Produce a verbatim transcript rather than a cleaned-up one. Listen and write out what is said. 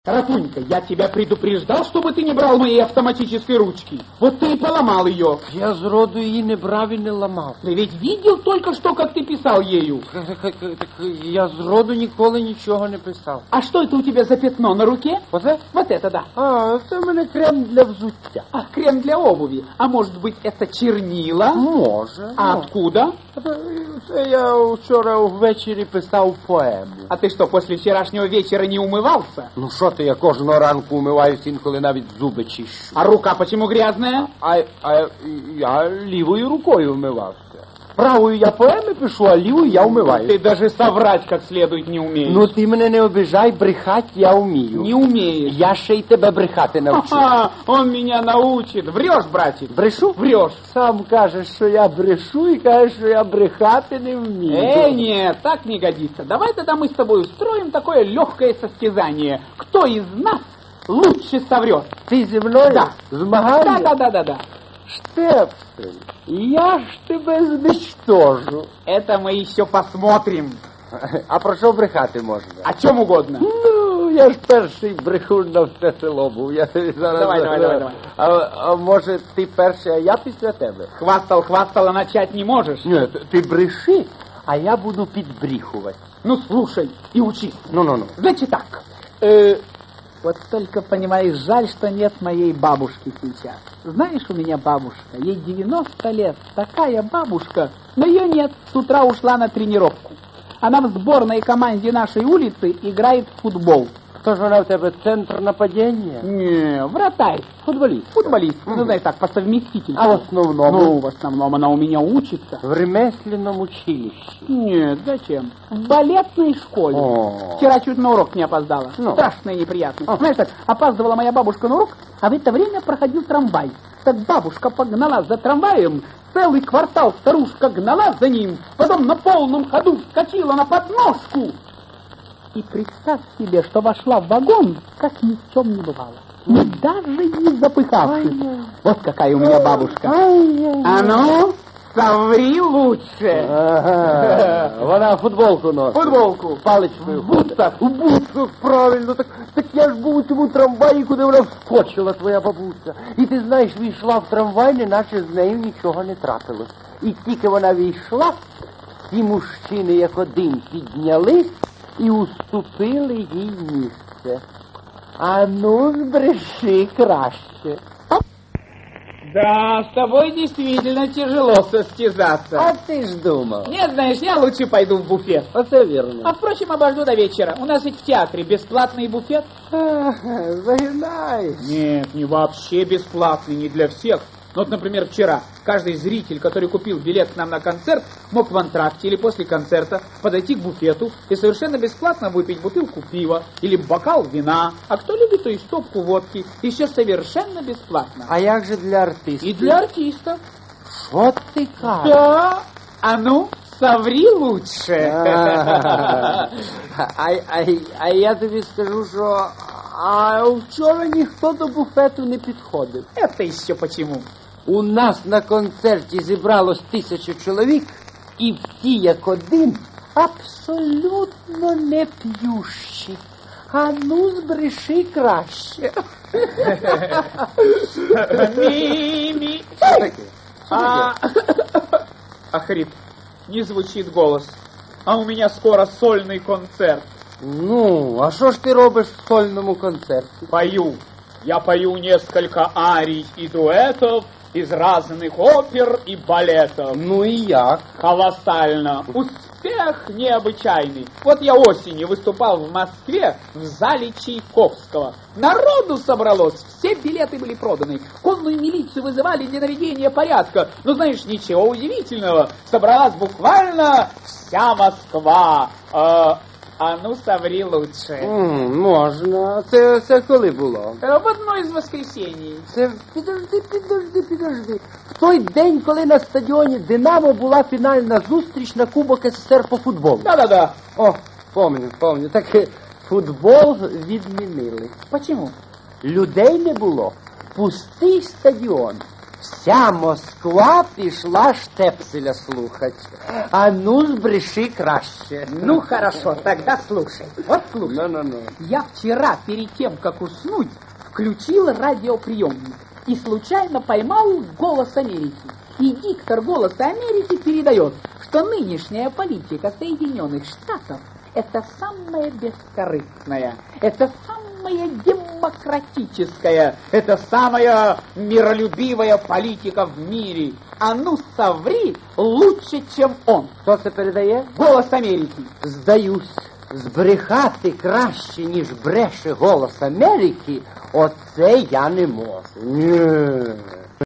Ратунька, я тебя предупреждал, чтобы ты не брал моей автоматической ручки. Вот ты и поломал ее. Я сроду її не брав і не ламав. Ты ведь видел только что, как ты писал ею? Так, я зроду ніколи нічого не писав. А что это у тебя за пятно на руке? Вот это? Вот это, да. А, це в мене крем для взуття. А, крем для обуви. А может быть, это чернила? Може. А ну. откуда? Це я вчора ввечері писав поему. А ты что, после вчерашнего вечера не умывался? Ну що ти, я кожного ранку умиваюся, інколи навіть зуби чищу. А рука почему грязная? А, а я лівою рукою вмивався. Правою я поеми пишу, а лівою я вмиваю. Ты даже соврать как следует не умеешь. Ну ти мене не обижай, брехать я вмію. Не умеешь. Я ще й тебе брехати навчу. Ага, он меня научит. Врешь, братик? Брешу? Врешь. Сам кажеш, що я брешу, і кажеш, що я брехати не вмію. Э, нет, так не годится. Давай тогда мы с тобой устроим такое легкое состязание. Кто из нас лучше соврет? Ти зі мною? Да. Змагання? Да, да, да, да, да. Штепсель, я ж тебе зничтожу. Это мы еще посмотрим. А про що брехати можна? О чем угодно. Ну, я ж перший брехун на все село був. Я тобі зараз... Давай, давай, давай, давай. А, а може ти перший, а я після тебе? Хвастал, хвастал, а начать не можешь? Ні, ти бреши, а я буду підбріхувати. Ну, слушай и учись. Ну-ну-ну. Значит так. Э, вот только, понимаешь, жаль, что нет моей бабушки сейчас. Знаешь, у меня бабушка, ей девяносто лет, такая бабушка, но ее нет, с утра ушла на тренировку. Она в сборной команде нашей улицы играет в футбол. Хто ж вона в тебе, центр нападения? Не, вратарь. Футболист. Футболист, ну, знаешь, так, по совместительству. А в основном? Ну, в основном она у меня учится. В ремесленном училище. Нет, зачем? В балетной школе. О. Вчера чуть на урок не опоздала. Ну. Страшная неприятность. Знаешь, так, опаздывала моя бабушка на урок, а в это время проходил трамвай. Так бабушка погнала за трамваем, целый квартал старушка гнала за ним, потом на полном ходу вскочила на подножку. И представь себе, что вошла в вагон, как ни в чем не бывало. И даже не запыхавшись. Вот какая у меня бабушка. А ну, соври лучше. Ага. Вона футболку носить. Футболку. Паличкою. В бутсах. У бутсах, правильно. Так, так я ж був у цьому трамваї, куди вона вскочила, твоя бабуся. І ти знаєш, війшла в трамвай, неначе з нею нічого не трапилось. І тільки вона війшла, ті мужчини, як один, піднялись і уступили їй місце. А ну, збреши краще. Да, с тобой действительно тяжело состязаться. А ты ж думал. Нет, знаешь, я лучше пойду в буфет. Это верно. А, впрочем, обожду до вечера. У нас ведь в театре бесплатный буфет. Ага, загинаешь. Нет, не вообще бесплатный, не для всех. Ну, вот, например, вчера каждый зритель, который купил билет к нам на концерт, мог в антракте или после концерта подойти к буфету и совершенно бесплатно выпить бутылку пива или бокал вина. А кто любит, то и стопку водки. Еще совершенно бесплатно. А як же для артистов? И для артистов. Что ты кажешь? Да. А ну, соври лучше. А, а, а я тобі скажу, що а вчора ніхто до буфету не підходив. Это еще почему? У нас на концерті зібралось тисячу чоловік, і всі як один абсолютно не п'ющі. А ну, збреши краще. Мими. А, Ахрип, не звучит голос. А у меня скоро сольный концерт. Ну, а що ж ти робиш в сольному концерті? Пою. Я пою несколько арий и дуэтов из разных опер и балетов. Ну и як? Колоссально. Успех необычайный. Вот я осенью выступал в Москве в зале Чайковского. Народу собралось, все билеты были проданы. Конную милицию вызывали для наведения порядка. Но знаешь, ничего удивительного. Собралась буквально вся Москва. Э, а ну, соври лучше. Mm, можна. Це, це коли було? В одно из воскресений. Це, підожди, підожди, підожди. В той день, коли на стадіоні «Динамо» була фінальна зустріч на Кубок СССР по футболу. Да-да-да. О, помню, помню. Так футбол відмінили. Почему? Людей не було. Пустий стадіон. Вся Москва пішла Штепселя слухать. А ну, збреши краще. Ну, хорошо, тогда слушай. Вот слушай. Ну, ну, ну. Я вчера, перед тем, как уснуть, включил радиоприемник и случайно поймал «Голос Америки». И диктор «Голоса Америки» передает, что нынешняя политика Соединенных Штатов – это самая бескорыстная, это самая демократическая, это самая миролюбивая политика в мире. А ну соври лучше, чем он. Хто це передає? «Голос Америки». Здаюсь, збрехати краще, ніж бреше «Голос Америки», оце я не можу. Ні.